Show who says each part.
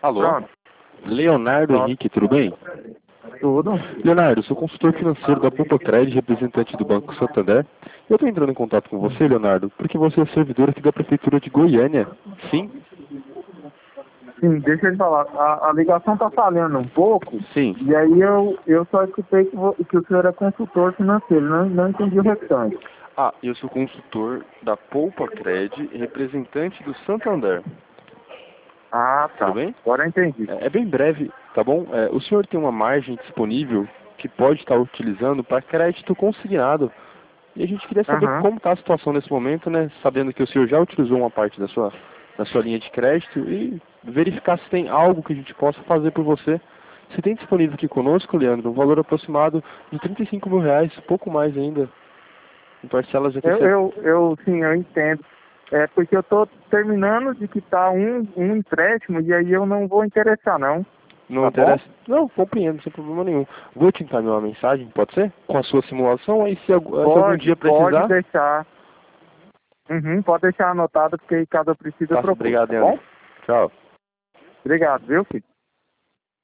Speaker 1: Alô?
Speaker 2: Pronto.
Speaker 1: Leonardo
Speaker 2: Pronto.
Speaker 1: Henrique, tudo bem?
Speaker 2: Tudo.
Speaker 1: Leonardo, sou consultor financeiro da Poupa Cred, representante do Banco Santander. Eu estou entrando em contato com você, Leonardo, porque você é servidor aqui da Prefeitura de Goiânia. Sim?
Speaker 2: Sim, deixa eu te falar. A ligação tá falhando um pouco.
Speaker 1: Sim.
Speaker 2: E aí eu só escutei que o senhor é consultor financeiro. Não entendi o restante.
Speaker 1: Ah, eu sou consultor da Poupa Cred, representante do Santander.
Speaker 2: Ah,
Speaker 1: Tudo
Speaker 2: tá.
Speaker 1: bem?
Speaker 2: Agora eu entendi.
Speaker 1: É bem breve, tá bom? O senhor tem uma margem disponível que pode estar utilizando para crédito consignado. E a gente queria saber
Speaker 2: Aham.
Speaker 1: como está a situação nesse momento, né? Sabendo que o senhor já utilizou uma parte da sua linha de crédito e verificar se tem algo que a gente possa fazer por você. Se tem disponível aqui conosco, Leandro, um valor aproximado de R$ 35 mil, pouco mais ainda, em parcelas aqui.
Speaker 2: Sim, eu entendo. É porque eu tô terminando de quitar um empréstimo e aí eu não vou interessar, não.
Speaker 1: Não
Speaker 2: Tá bom?
Speaker 1: interessa? Não, compreendo, sem problema nenhum. Vou te encaminhar uma mensagem, pode ser? Com a sua simulação, aí se algum dia
Speaker 2: Pode
Speaker 1: precisar...
Speaker 2: deixar. Uhum, pode deixar anotado, porque aí caso eu precise eu
Speaker 1: Tá,
Speaker 2: procuro,
Speaker 1: obrigado,
Speaker 2: tá
Speaker 1: Leandro.
Speaker 2: bom?
Speaker 1: Tchau.
Speaker 2: Obrigado, viu, filho?